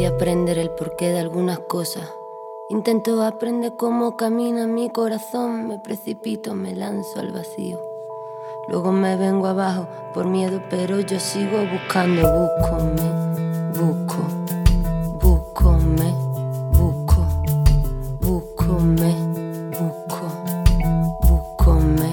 aprender el porqué de algunas cosas. Intento aprender cómo camina mi corazón. Me precipito, me lanzo al vacío. Luego me vengo abajo por miedo, pero yo sigo buscando. Búscome, busco, búscome, busco, búscome, busco, búscome,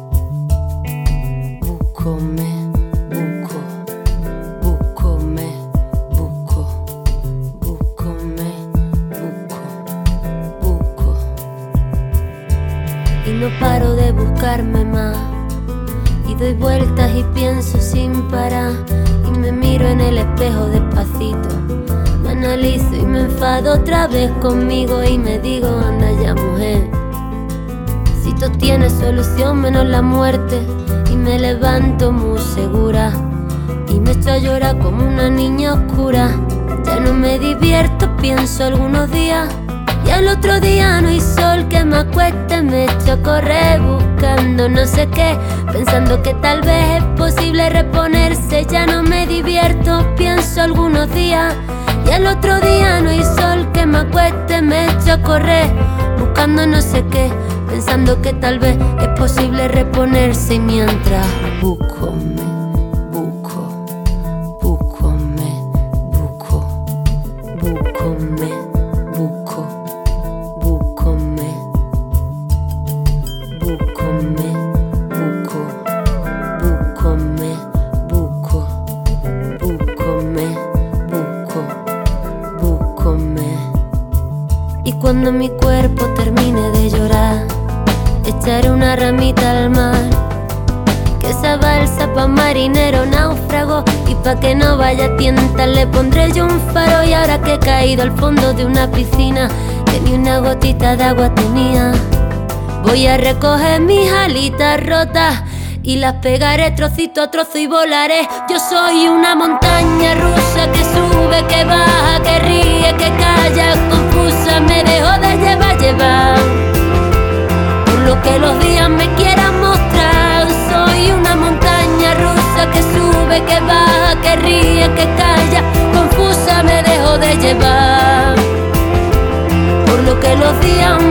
búscome, busco, búscome, busco, búscome, busco, busco. Y no paro de buscarme más. Y doy vueltas y pienso sin parar. Y me miro en el espejo despacito. Me analizo y me enfado otra vez conmigo. Y me digo, anda ya mujer, si todo tiene solución menos la muerte. Y me levanto muy segura y me echo a llorar como una niña oscura. Ya no me divierto, pienso algunos días. Y al otro día no hay sol que me acueste. Me echo a correr buscando no sé qué, pensando que tal vez es posible reponerse. Ya no me divierto, pienso algunos días. Y al otro día no hay sol que me acueste. Me echo a correr buscando no sé qué, pensando que tal vez es posible reponerse. Y mientras búscome, busco, búscome, busco, búscome, busco, búscome, búscome, busco, búscome, busco, búscome, busco, búscome. Y cuando mi cuerpo termine de llorar, echaré una ramita al mar, que esa balsa pa' marinero náufrago. Y pa' que no vaya a tientas le pondré yo un faro. Y ahora que he caído al fondo de una piscina que ni una gotita de agua tenía, voy a recoger mis alitas rotas y las pegaré trocito a trozo y volaré. Yo soy una montaña rusa que sube, que baja, que ríe, que calla, confusa. Me dejo de llevar por lo que los días me quieran mostrar. Soy una montaña rusa que sube, que baja, que ríe, que calla, confusa. Me dejo de llevar por lo que los días